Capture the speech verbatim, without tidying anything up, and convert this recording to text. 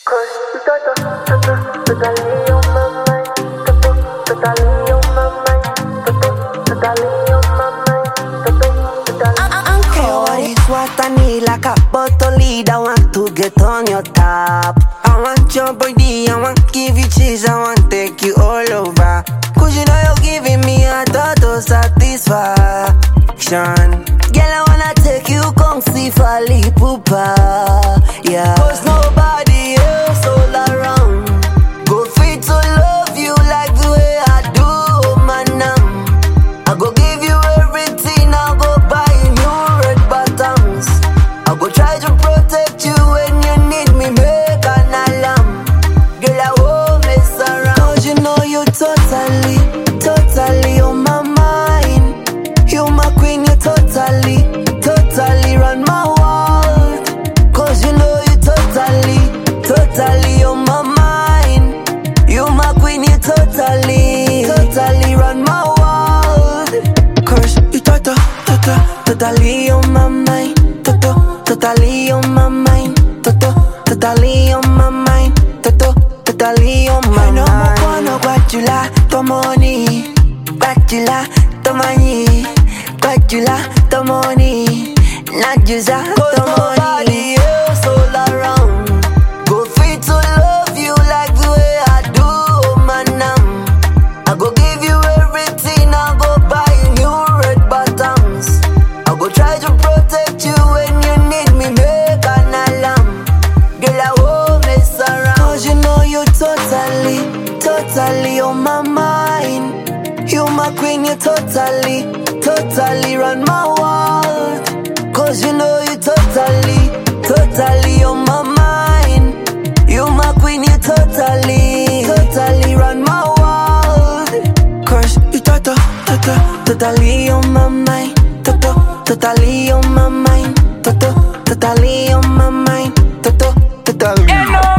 Cause you got the, totally on my mind, totally on my mind, totally on my mind, totally. What is what I need like a bottle lead? I want to get on your top. I want your body, I want give you cheese, I want take you all over. Cause you know you're giving me a total satisfaction. Girl, I wanna take you come see Fally Ipupa. Yeah. Cause nobody else all around go fit to love you like the way I do, oh man. I go give you everything, I go buy you new red bottoms. I go try to protect you when you need me, make an alarm. Girl, I won't mess around. Cause you know you totally, totally on my mind. You my queen, you totally, totally run my world. Cause you know you totally, totally on my mind. You my queen, you totally, totally run my world. Cause you toto, toto, totally on my mind. Toto, totally on my mind. Toto, totally on my mind. Toto, totally on my mind. No more wanna guachula, to money. Guachula, to money. Guachula, to money. Not just a to money. Nobody else all around go fit to love you like the way I do, oh man. I go give you everything, I go buy you new red bottoms. I go try to protect you when you need me, make an alarm. Girl, I won't mess around. Cause you know you totally, totally on my mind. You my queen, you totally, totally run my world. Cause you know you totally, totally on my mind. You my queen, you totally, totally run my world. Cause you toto, toto, totally on my mind. Toto, totally on my mind. Toto, totally on my mind. Toto, totally.